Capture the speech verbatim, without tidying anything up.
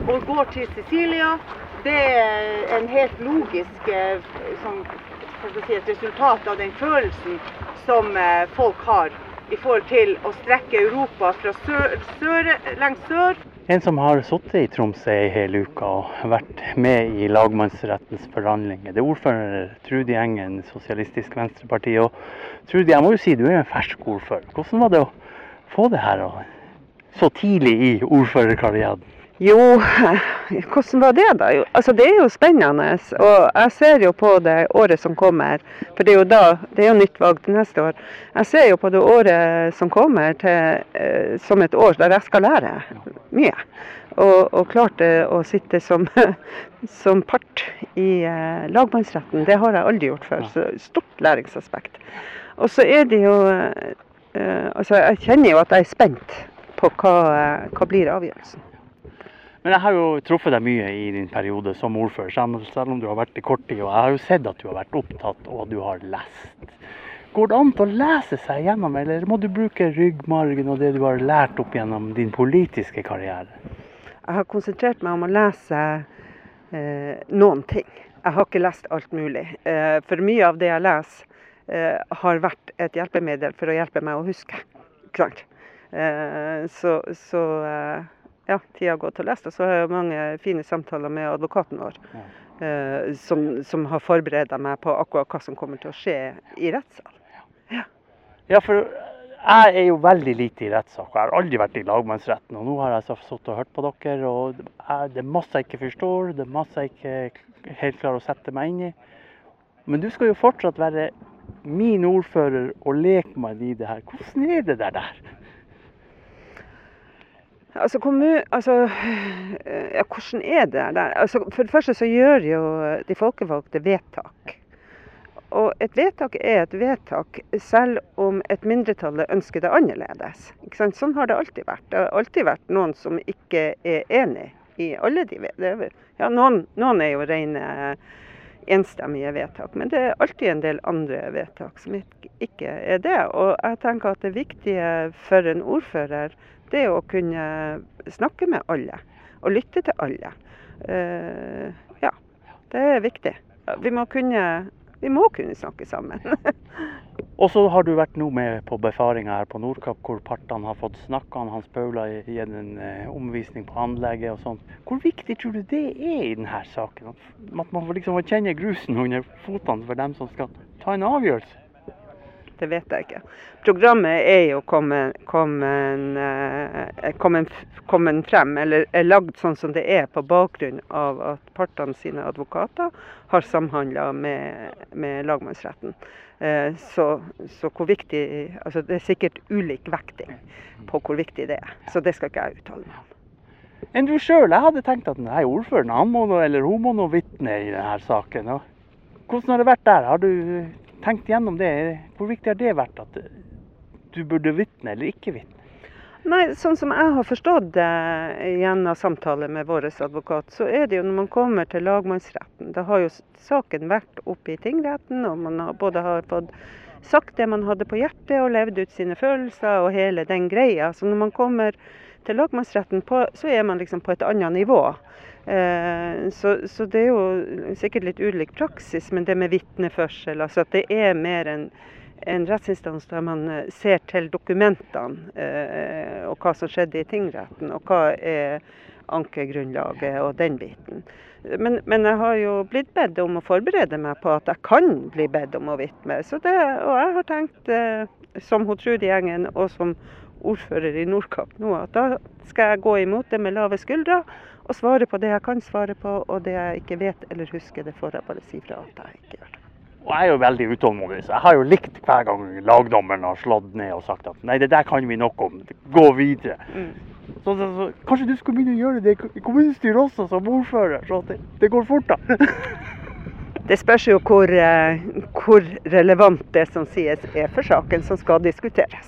og går til Sicilia. Det er en helt logisk sånn, hva skal jeg si, et resultat av den følelsen som folk har i forhold til å strekke Europa fra sør, sør, langt sør. En som har sittet i Tromsø i hele uka og vært med i lagmannsrettens forhandlinger, det er ordfører Trude Engen, Sosialistisk Venstreparti. Og Trude, jeg må jo si, du er en fersk ordfører. Hvordan var det å få det her så tidlig i ordførerkarrieren? Jo, hvordan var det da? Altså, det er jo spennende, og jeg ser jo på det året som kommer, for det er jo da, det er jo nytt valg til neste år. Jeg ser jo på det året som kommer til, eh, som et år der jeg skal lære mye. Og, og klart å sitte som, som part i eh, lagmannsretten, det har jeg aldri gjort før, så stort læringsaspekt. Og så er det jo, eh, altså jeg kjenner jo at jeg er spent på hva, hva blir avgjørelsen. Men jeg har jo truffet deg mye i din periode som ordfører, selv om du har vært i kort tid, og jeg har jo sett at du har vært opptatt og at du har lest. Går det an til å lese seg gjennom, eller må du bruke ryggmargen og det du har lært opp gjennom din politiske karriere? Jeg har konsentrert meg om å lese eh, noen ting. Jeg har ikke lest alt mulig, eh, for mye av det jeg leser eh, har vært et hjelpemiddel for å hjelpe meg å huske. Klart. Eh, så... så eh, Ja, tida har gått til å lese, og så har jeg mange fine samtaler med advokaten vår, ja. eh, som, som har forberedt meg på akkurat hva som kommer til å skje i rettssal. Ja. Ja, for jeg er jo veldig lite i rettssak, jeg har aldri vært i lagmannsretten, og nå har jeg så sittet og hørt på dere, og det er masse jeg ikke forstår, det er masse jeg ikke helt klarer å sette meg inn i. Men du skal jo fortsatt være min ordfører og leke meg i det her. Hvordan er det der der? Altså, kommun, altså ja, hvordan er det der? Altså, for det første så gjør jo de folkevalgte vedtak. Og et vedtak er et vedtak, selv om et mindretall ønsker det annerledes. Ikke sant? Sånn har det alltid vært. Det har alltid vært noen som ikke er enig i alle de vedtak. Ja, noen, noen er jo rene enstemmige vedtak, men det er alltid en del andre vedtak som ikke er det. Og jeg tenker at det viktige for en ordfører, det er å kunne snakke med alle, og lytte til alle. Uh, ja, det er viktig. Vi må kunne, vi må kunne snakke sammen. Og så har du vært nå med på befaringen her på Nordkapp, hvor partene har fått snakket. Hans Paula har gitt en uh, omvisning på anlegget og sånt. Hvor viktig tror du det er i denne saken? At man liksom får kjenne grusen under fotene for dem som skal ta en avgjørelse? Det vet jeg ikke. Programmet er jo kommet, kommet, kommet, kommet frem, eller er lagd sånn som det er på bakgrunn av at partene sine advokater har samhandlet med, med lagmannsretten. Så, så hvor viktig, altså det er sikkert ulik vekting på hvor viktig det er. Så det skal ikke jeg uttale meg om. Enn du selv, jeg hadde tenkt at denne ordføreren, han må noe, eller hun må noe vitne i denne saken. Hvordan har det vært der? Har du tenkt gjennom det? Hvor viktig har det vært at du burde vitne eller ikke vitne? Nei, sånn som jeg har forstått det gjennom samtale med vår advokat, så er det jo når man kommer til lagmannsretten. Da har jo saken vært oppe i tingretten, og man har både har fått sagt det man hadde på hjertet og levd ut sine følelser og hele den greia. Så når man kommer til lagmannsretten, på, så er man liksom på et annet nivå. Eh, så, så det er jo sikkert litt ulik praksis, men det med vitneførsel, altså at det er mer en, en rettsinstans der man ser til dokumentene eh, og hva som skjedde i tingretten, og hva er ankegrunnlaget og den biten. Men, men jeg har jo blitt bedt om å forberede meg på at jeg kan bli bedt om å vitne. Så det, og jeg har tenkt, eh, som hun Trude Engen og som ordfører i Nordkapp nå, at da skal jeg gå imot det med lave skuldre og svare på det jeg kan svare på, og det jeg ikke vet eller husker, det får jeg bare si fra at jeg ikke gjør det. Og jeg er jo veldig utålmodig, så jeg har jo likt hver gang lagdommeren har slått ned og sagt at nei, det der kan vi nok om, gå videre. Mm. Så, så, så kanskje du skulle begynne å gjøre det i kommunestyret også som ordfører, så at det, det går fort da. Det spørs jo hvor, hvor relevant det som sies er for saken som skal diskuteres.